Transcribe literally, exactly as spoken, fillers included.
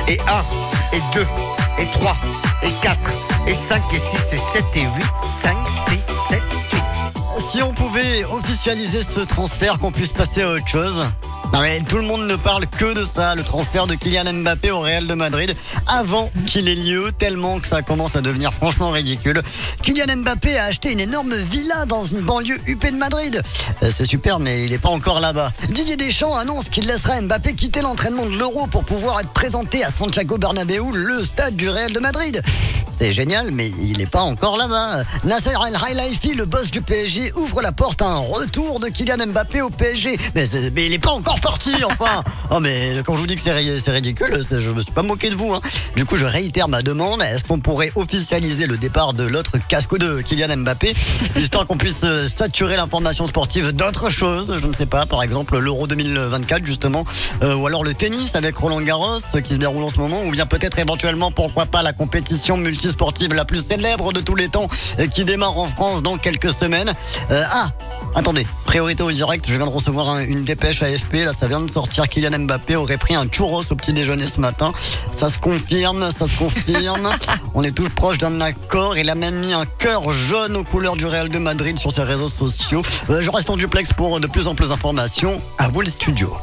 et un, et deux, et trois, et quatre, et cinq, et six, et sept, et huit, cinq, six, sept, huit. Si on pouvait officialiser ce transfert, qu'on puisse passer à autre chose. Non mais tout le monde ne parle que de ça, le transfert de Kylian Mbappé au Real de Madrid, avant qu'il ait lieu, tellement que ça commence à devenir franchement ridicule. Kylian Mbappé a acheté une énorme villa dans une banlieue huppée de Madrid. Euh, C'est super, mais il n'est pas encore là-bas. Didier Deschamps annonce qu'il laissera Mbappé quitter l'entraînement de l'Euro pour pouvoir être présenté à Santiago Bernabéu, le stade du Real de Madrid. C'est génial, mais il n'est pas encore là-bas. Nasser El Khelaifi, le boss du P S G, ouvre la porte à un retour de Kylian Mbappé au P S G. Mais, c'est- mais il n'est pas encore parti, enfin. Oh, mais quand je vous dis que c'est, ri- c'est ridicule, c'est- je me suis pas moqué de vous. Hein. Du coup, je réitère ma demande. Est-ce qu'on pourrait officialiser le départ de l'autre casque de Kylian Mbappé, histoire qu'on puisse euh, saturer l'information sportive d'autres choses? Je ne sais pas, par exemple l'Euro deux mille vingt-quatre, justement, euh, ou alors le tennis avec Roland Garros euh, qui se déroule en ce moment, ou bien peut-être éventuellement, pourquoi pas, la compétition multisportive la plus célèbre de tous les temps euh, qui démarre en France dans quelques semaines. Euh, ah Attendez, priorité au direct, je viens de recevoir un- une dépêche A F P, là ça vient de sortir, Kylian Mbappé aurait pris un churros au petit déjeuner ce matin. Ça se confirme, ça se confirme. On est tous proches d'un accord, il a même mis un cœur jaune aux couleurs du Real de Madrid sur ses réseaux sociaux. Euh, je reste en duplex pour de plus en plus d'informations. À vous les studios.